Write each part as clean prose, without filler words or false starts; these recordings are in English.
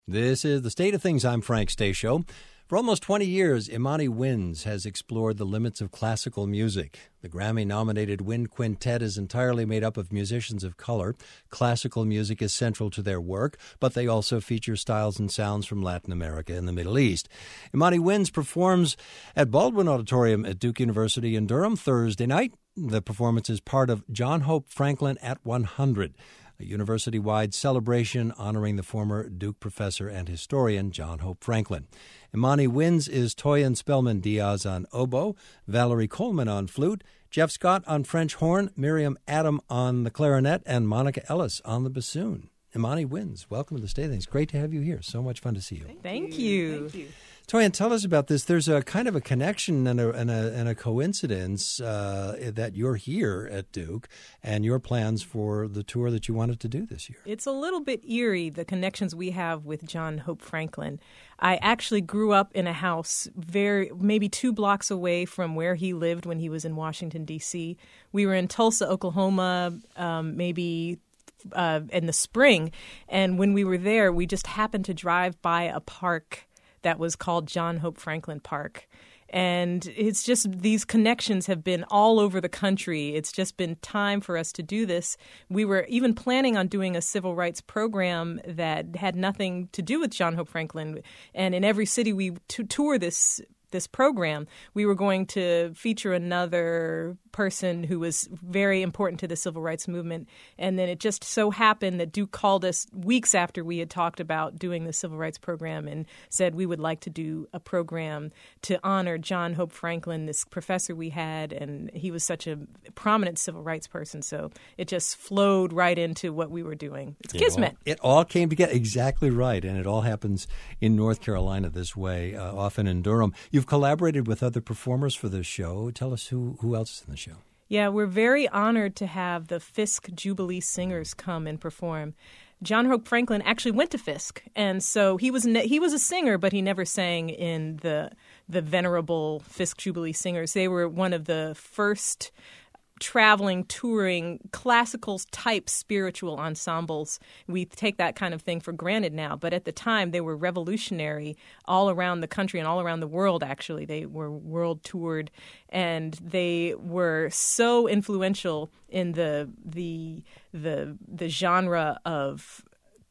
This is The State of Things. I'm Frank Stasio. For almost 20 years, Imani Winds has explored the limits of classical music. The Grammy-nominated Wind Quintet is entirely made up of musicians of color. Classical music is central to their work, but they also feature styles and sounds from Latin America and the Middle East. Imani Winds performs at Baldwin Auditorium at Duke University in Durham Thursday night. The performance is part of John Hope Franklin at 100. A university-wide celebration honoring the former Duke professor and historian John Hope Franklin. Imani Winds is Toyin Spellman-Diaz on oboe, Valerie Coleman on flute, Jeff Scott on French horn, Miriam Adam on the clarinet, and Monica Ellis on the bassoon. Imani Winds, welcome to The State of Things. Great to have you here. So much fun to see you. Thank you. Toyin, tell us about this. There's a kind of a connection and a coincidence that you're here at Duke and your plans for the tour that you wanted to do this year. It's a little bit eerie, the connections we have with John Hope Franklin. I actually grew up in a house maybe 2 blocks away from where he lived when he was in Washington, D.C. We were in Tulsa, Oklahoma, maybe in the spring. And when we were there, we just happened to drive by a park that was called John Hope Franklin Park. And it's just these connections have been all over the country. It's just been time for us to do this. We were even planning on doing a civil rights program that had nothing to do with John Hope Franklin. And in every city we tour this program, we were going to feature another person who was very important to the civil rights movement. And then it just so happened that Duke called us weeks after we had talked about doing the civil rights program and said we would like to do a program to honor John Hope Franklin, this professor we had, and he was such a prominent civil rights person. So it just flowed right into what we were doing. It's kismet. It all came together. Exactly right. And it all happens in North Carolina this way, often in Durham. You've collaborated with other performers for this show. Tell us who else is in the show. Yeah, we're very honored to have the Fisk Jubilee Singers come and perform. John Hope Franklin actually went to Fisk, and so he was a singer, but he never sang in the venerable Fisk Jubilee Singers. They were one of the first traveling, touring, classical-type spiritual ensembles. We take that kind of thing for granted now, but at the time they were revolutionary all around the country and all around the world, actually. They were world-toured, and they were so influential in the genre of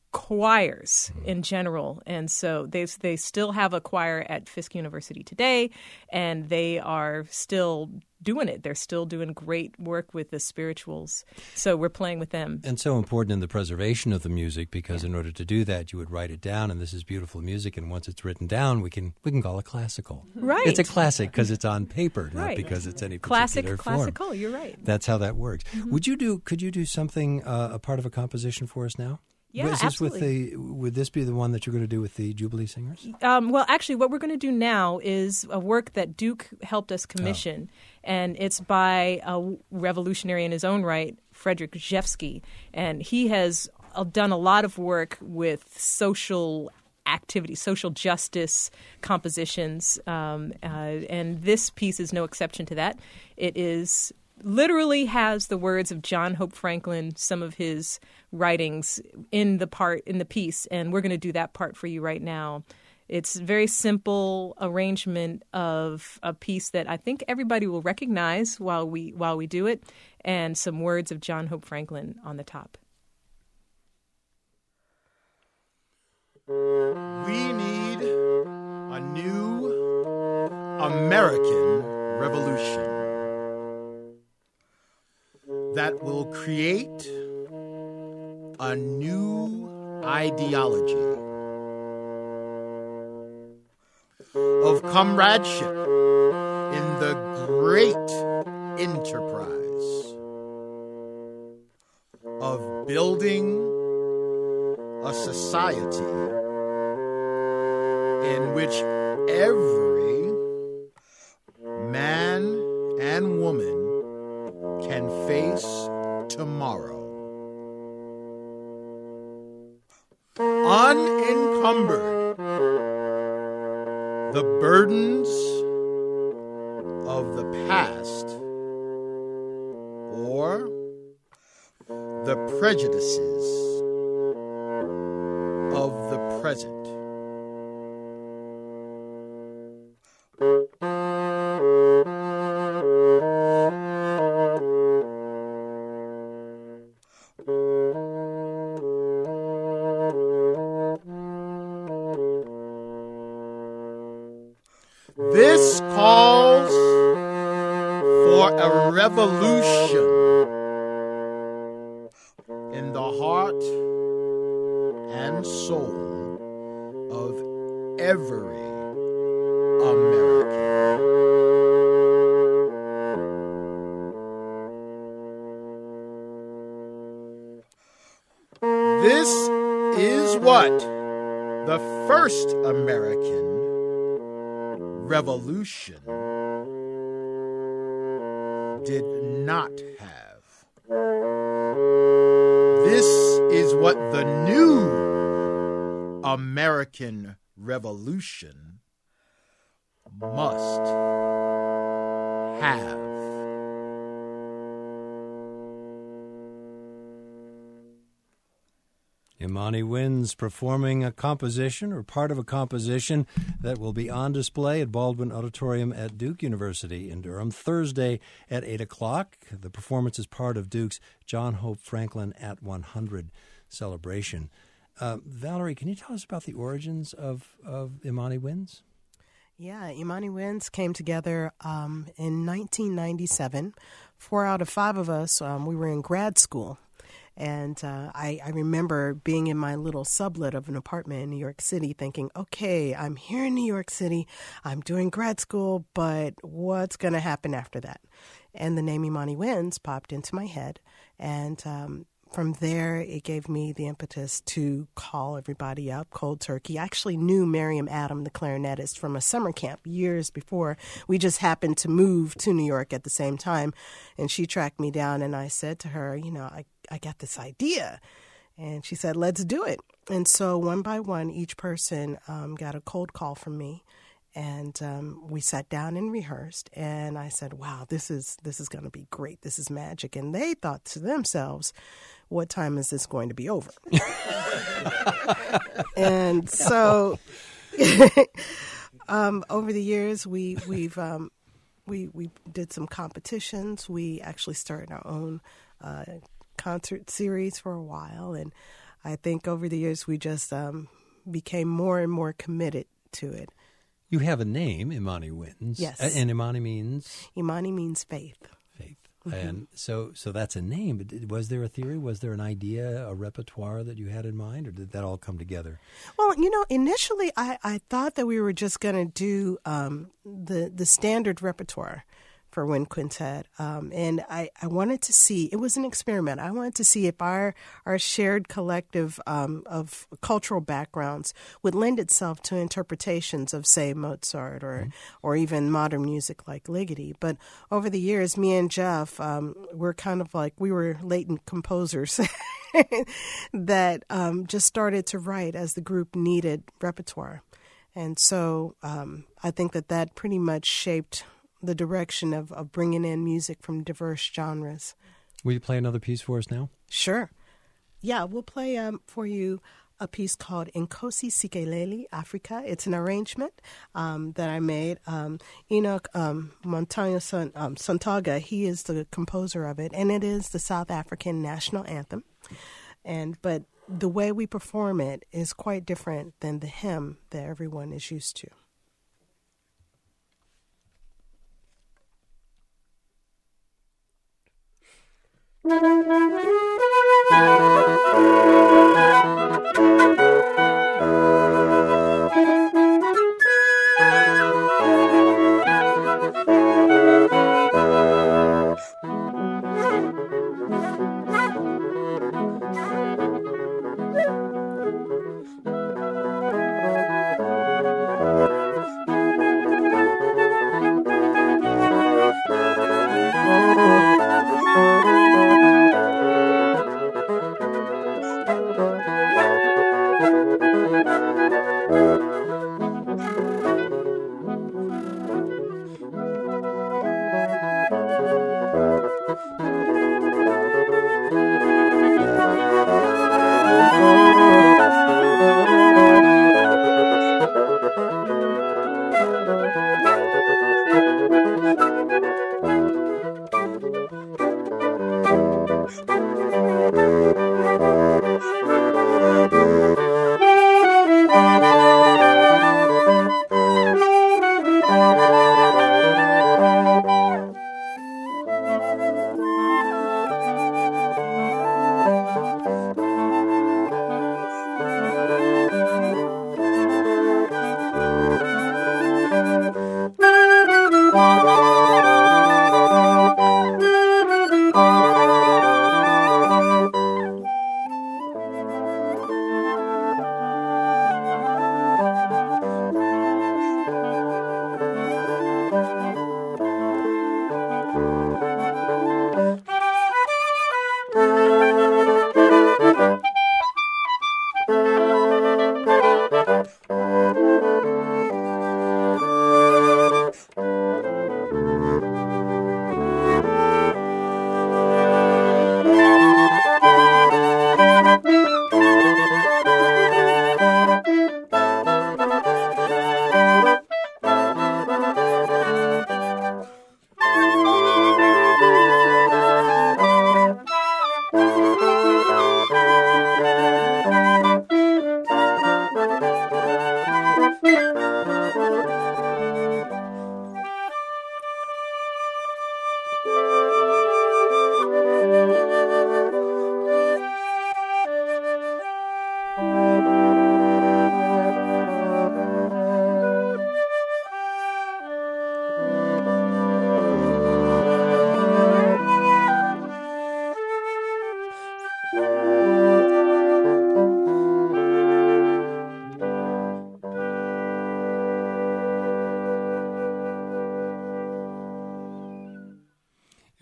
choirs in general. And so they still have a choir at Fisk University today, and they are still doing it. They're still doing great work with the spirituals. So we're playing with them. And so important in the preservation of the music, because in order to do that, you would write it down, and this is beautiful music, and once it's written down, we can call it classical. Right. It's a classic because it's on paper, not because it's any particular form. Classical, you're right. That's how that works. Mm-hmm. Could you do something, a part of a composition for us now? Yeah, absolutely. Would this be the one that you're going to do with the Jubilee Singers? Well, actually, what we're going to do now is a work that Duke helped us commission, and it's by a revolutionary in his own right, Frederick Rzewski, and he has done a lot of work with social activity, social justice compositions, and this piece is no exception to that. It is literally has the words of John Hope Franklin, some of his writings in the piece, and we're going to do that part for you right now. It's a very simple arrangement of a piece that I think everybody will recognize while we do it, and some words of John Hope Franklin on the top. We need a new American revolution that will create a new ideology of comradeship in the great enterprise of building a society in which every man and woman can face tomorrow unencumbered. The burdens of the past or the prejudices of the present. This calls for a revolution in the heart and soul of every American. This is what the first American Revolution did not have. This is what the new American Revolution must have. Imani Winds performing a composition or part of a composition that will be on display at Baldwin Auditorium at Duke University in Durham Thursday at 8 o'clock. The performance is part of Duke's John Hope Franklin at 100 celebration. Valerie, can you tell us about the origins of Imani Winds? Yeah, Imani Winds came together in 1997. 4 out of 5 of us, we were in grad school. And I remember being in my little sublet of an apartment in New York City thinking, okay, I'm here in New York City. I'm doing grad school, but what's going to happen after that? And the name Imani Winds popped into my head. And from there, it gave me the impetus to call everybody up cold turkey. I actually knew Miriam Adam, the clarinetist, from a summer camp years before. We just happened to move to New York at the same time. And she tracked me down, and I said to her, I got this idea. And she said, let's do it. And so one by one, each person got a cold call from me. And we sat down and rehearsed. And I said, wow, this is going to be great. This is magic. And they thought to themselves, what time is this going to be over? And so over the years, we did some competitions. We actually started our own concert series for a while. And I think over the years, we just became more and more committed to it. You have a name, Imani Winds. Yes. And Imani means? Imani means faith. Faith. Mm-hmm. And so that's a name. But was there a theory? Was there an idea, a repertoire that you had in mind? Or did that all come together? Well, initially I thought that we were just going to do the standard repertoire for Wind Quintet. And I wanted to see, it was an experiment. I wanted to see if our shared collective of cultural backgrounds would lend itself to interpretations of, say, Mozart or even modern music like Ligeti. But over the years, me and Jeff, we're kind of like, we were latent composers that just started to write as the group needed repertoire. And so I think that pretty much shaped the direction of bringing in music from diverse genres. Will you play another piece for us now? Sure. Yeah, we'll play for you a piece called Nkosi Sikeleli, Africa. It's an arrangement that I made. Enoch Montano Santaga, he is the composer of it, and it is the South African national anthem. But the way we perform it is quite different than the hymn that everyone is used to.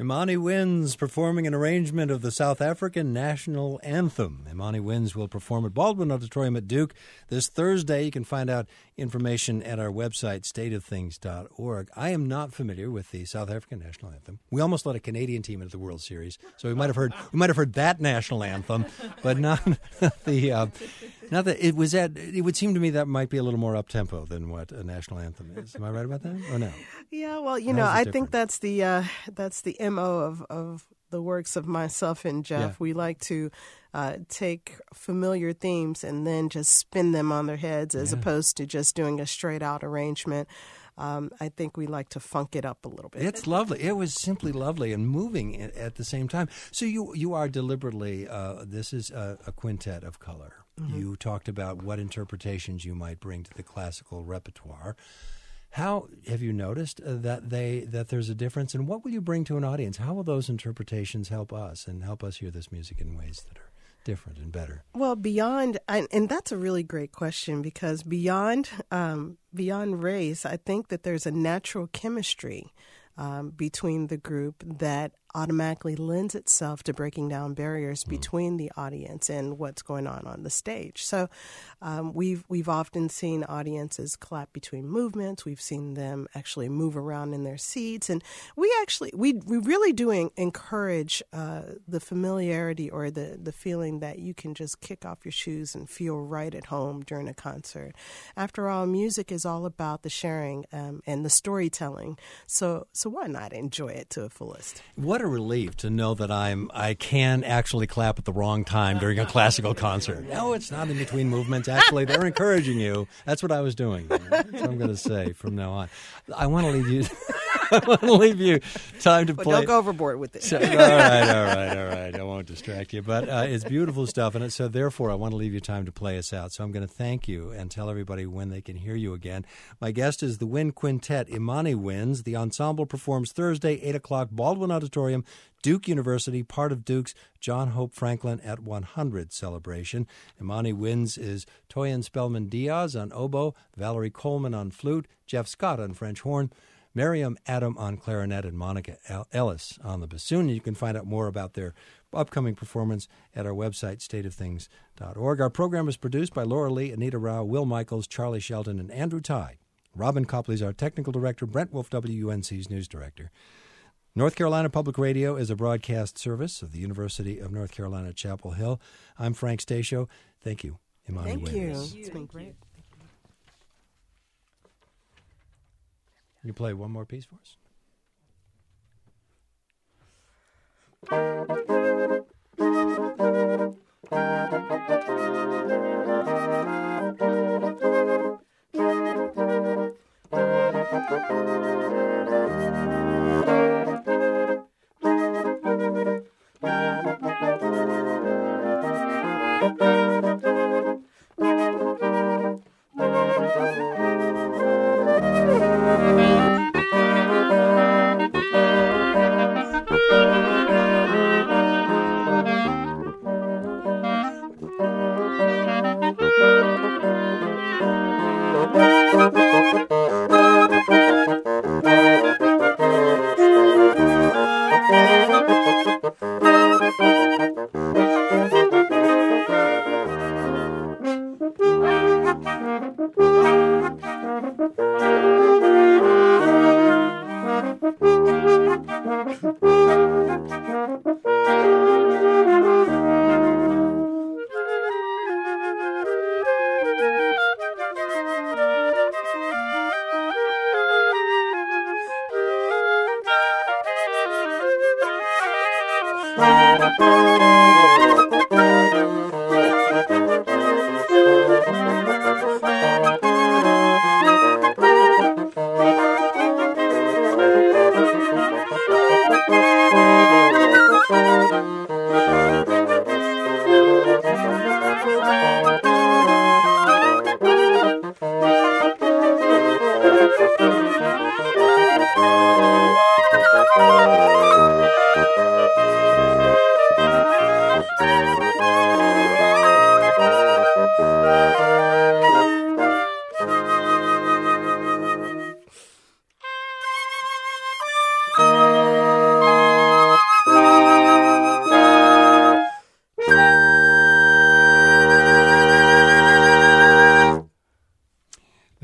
Imani Winds performing an arrangement of the South African national anthem. Imani Winds will perform at Baldwin Auditorium at Duke this Thursday. You can find out information at our website, stateofthings.org. I am not familiar with the South African national anthem. We almost let a Canadian team into the World Series, so we might have heard that national anthem, but not the. Not that it was at. It would seem to me that might be a little more up tempo than what a national anthem is. Am I right about that, or no? Yeah, well, I think that's the MO of the works of myself and Jeff. Yeah. We like to take familiar themes and then just spin them on their heads as opposed to just doing a straight out arrangement. I think we like to funk it up a little bit. It's lovely. It was simply lovely and moving at the same time. So you are deliberately, this is a quintet of color. Mm-hmm. You talked about what interpretations you might bring to the classical repertoire. How have you noticed that there's a difference, and what will you bring to an audience? How will those interpretations help us hear this music in ways that are different and better? Well, beyond, and that's a really great question, because beyond race, I think that there's a natural chemistry between the group that automatically lends itself to breaking down barriers between the audience and what's going on the stage. So we've often seen audiences clap between movements. We've seen them actually move around in their seats, and we really do encourage the familiarity or the feeling that you can just kick off your shoes and feel right at home during a concert. After all, music is all about the sharing and the storytelling. So why not enjoy it to the fullest? What a relief to know that I can actually clap at the wrong time during a classical concert. No, it's not in between movements. Actually, they're encouraging you. That's what I was doing. That's what I'm going to say from now on. I want to leave you. I want to leave you time to play. Don't go overboard with it. So, all right. I won't distract you. But it's beautiful stuff, and so therefore I want to leave you time to play us out. So I'm going to thank you and tell everybody when they can hear you again. My guest is the Wind Quintet, Imani Winds. The ensemble performs Thursday, 8 o'clock, Baldwin Auditorium, Duke University, part of Duke's John Hope Franklin at 100 celebration. Imani Winds is Toyin Spellman Diaz on oboe, Valerie Coleman on flute, Jeff Scott on French horn, Miriam Adam on clarinet, and Monica Ellis on the bassoon. You can find out more about their upcoming performance at our website, stateofthings.org. Our program is produced by Laura Lee, Anita Rao, Will Michaels, Charlie Shelton, and Andrew Ty. Robin Copley is our technical director, Brent Wolf, WUNC's news director. North Carolina Public Radio is a broadcast service of the University of North Carolina, Chapel Hill. I'm Frank Stasio. Thank you, Imani Winds. Thank you. It's been great. You play one more piece for us?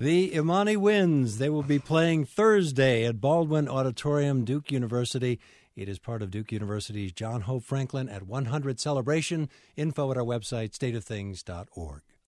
The Imani Winds. They will be playing Thursday at Baldwin Auditorium, Duke University. It is part of Duke University's John Hope Franklin at 100 celebration. Info at our website, stateofthings.org.